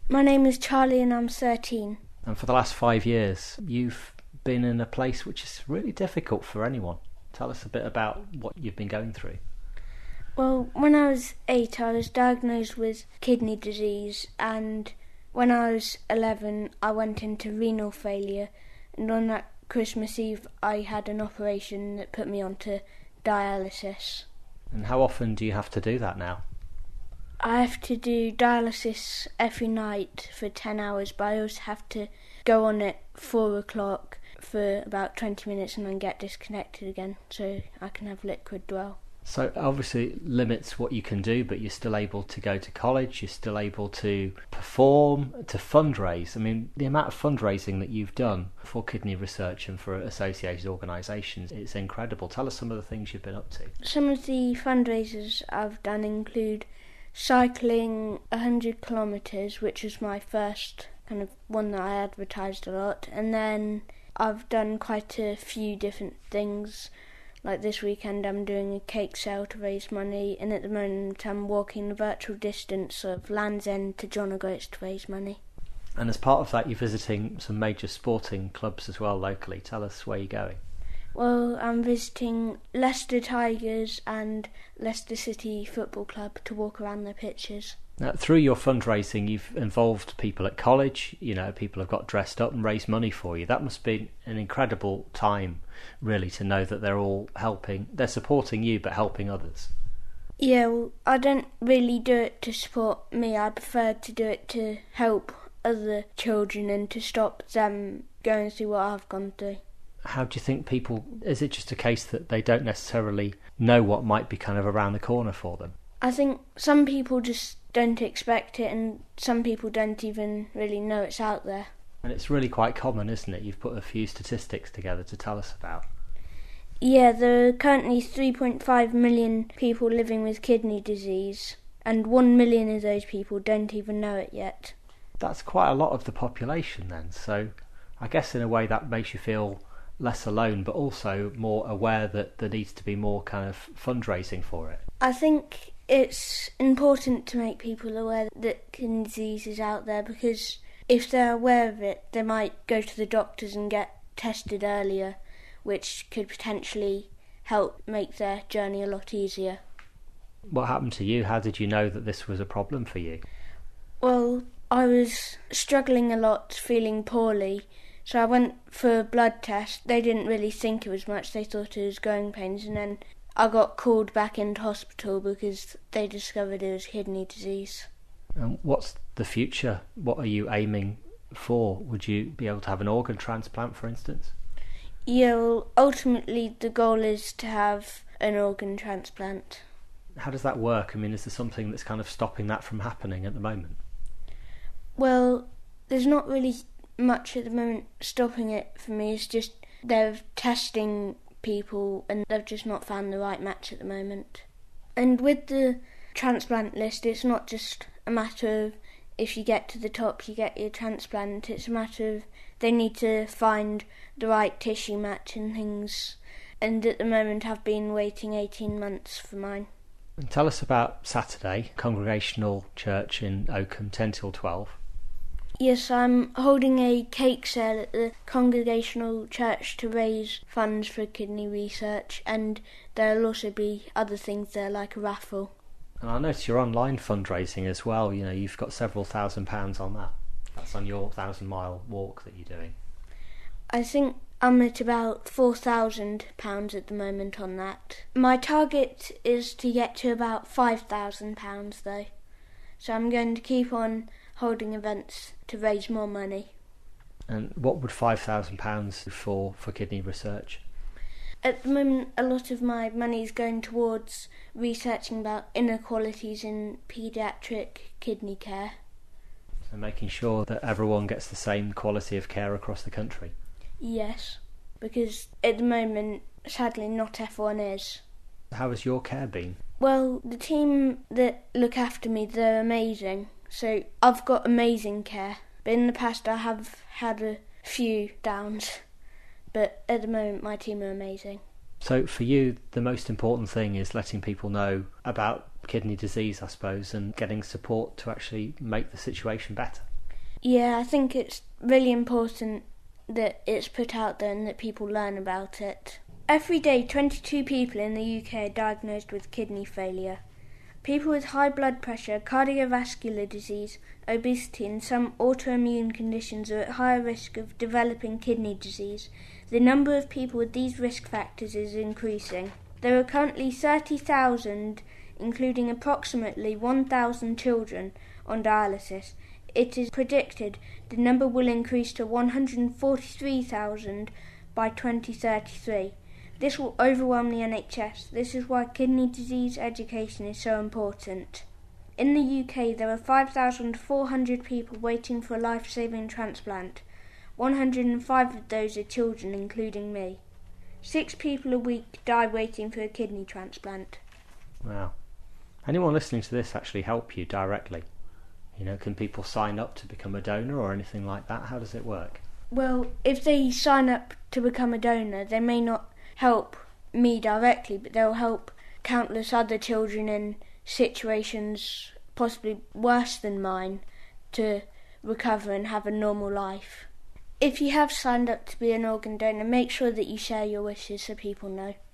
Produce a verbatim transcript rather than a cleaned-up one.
My name is Charlie and I'm thirteen. And for the last five years, you've been in a place which is really difficult for anyone. Tell us a bit about what you've been going through. Well, when I was eight, I was diagnosed with kidney disease, and when I was eleven, I went into renal failure, and on that Christmas Eve, I had an operation that put me onto dialysis. And how often do you have to do that now? I have to do dialysis every night for ten hours, but I also have to go on at four o'clock for about twenty minutes and then get disconnected again so I can have liquid dwell. So obviously it limits what you can do, but you're still able to go to college, you're still able to perform, to fundraise. I mean, the amount of fundraising that you've done for kidney research and for associated organisations, it's incredible. Tell us some of the things you've been up to. Some of the fundraisers I've done include cycling one hundred kilometres, which was my first kind of one that I advertised a lot, and then I've done quite a few different things. Like this weekend I'm doing a cake sale to raise money, and at the moment I'm walking the virtual distance of Land's End to John O'Groats to raise money. And as part of that you're visiting some major sporting clubs as well locally. Tell us where you're going. Well, I'm visiting Leicester Tigers and Leicester City Football Club to walk around their pitches. Now, through your fundraising, you've involved people at college, you know, people have got dressed up and raised money for you. That must be an incredible time, really, to know that they're all helping, they're supporting you but helping others. Yeah, well, I don't really do it to support me. I prefer to do it to help other children and to stop them going through what I've gone through. How do you think people, is it just a case that they don't necessarily know what might be kind of around the corner for them? I think some people just don't expect it, and some people don't even really know it's out there. And it's really quite common, isn't it? You've put a few statistics together to tell us about. Yeah, there are currently three point five million people living with kidney disease, and one million of those people don't even know it yet. That's quite a lot of the population then, so I guess in a way that makes you feel less alone, but also more aware that there needs to be more kind of fundraising for it. I think it's important to make people aware that kidney disease is out there, because if they're aware of it, they might go to the doctors and get tested earlier, which could potentially help make their journey a lot easier. What happened to you? How did you know that this was a problem for you? Well, I was struggling a lot, feeling poorly, so I went for a blood test. They didn't really think it was much, they thought it was growing pains, and then I got called back into hospital because they discovered it was kidney disease. And what's the future? What are you aiming for? Would you be able to have an organ transplant, for instance? Yeah, well, ultimately the goal is to have an organ transplant. How does that work? I mean, is there something that's kind of stopping that from happening at the moment? Well, there's not really much at the moment stopping it for me. It's just they're testing people and they've just not found the right match at the moment. And with the transplant list, it's not just a matter of if you get to the top you get your transplant. It's a matter of they need to find the right tissue match and things, and at the moment I've been waiting eighteen months for mine. And tell us about Saturday, Congregational Church in Oakham, ten till twelve. Yes, I'm holding a cake sale at the Congregational Church to raise funds for kidney research, and there'll also be other things there like a raffle. And I notice your online fundraising as well. You know, you've got several thousand pounds on that. That's on your thousand mile walk that you're doing. I think I'm at about four thousand pounds at the moment on that. My target is to get to about five thousand pounds though. So I'm going to keep on holding events to raise more money. And what would five thousand pounds for for kidney research? At the moment, a lot of my money is going towards researching about inequalities in paediatric kidney care. So making sure that everyone gets the same quality of care across the country? Yes, because at the moment, sadly, not everyone is. How has your care been? Well, the team that look after me, they're amazing. So I've got amazing care. But in the past I have had a few downs. But at the moment my team are amazing. So for you, the most important thing is letting people know about kidney disease, I suppose, and getting support to actually make the situation better. Yeah, I think it's really important that it's put out there and that people learn about it. Every day, twenty-two people in the U K are diagnosed with kidney failure. People with high blood pressure, cardiovascular disease, obesity and some autoimmune conditions are at higher risk of developing kidney disease. The number of people with these risk factors is increasing. There are currently thirty thousand, including approximately one thousand children, on dialysis. It is predicted the number will increase to one hundred forty-three thousand by twenty thirty-three. This will overwhelm the N H S. This is why kidney disease education is so important. In the U K, there are five thousand four hundred people waiting for a life-saving transplant. one hundred five of those are children, including me. Six people a week die waiting for a kidney transplant. Wow. Anyone listening to this actually help you directly? You know, can people sign up to become a donor or anything like that? How does it work? Well, if they sign up to become a donor, they may not help me directly, but they'll help countless other children in situations possibly worse than mine to recover and have a normal life. If you have signed up to be an organ donor, make sure that you share your wishes so people know.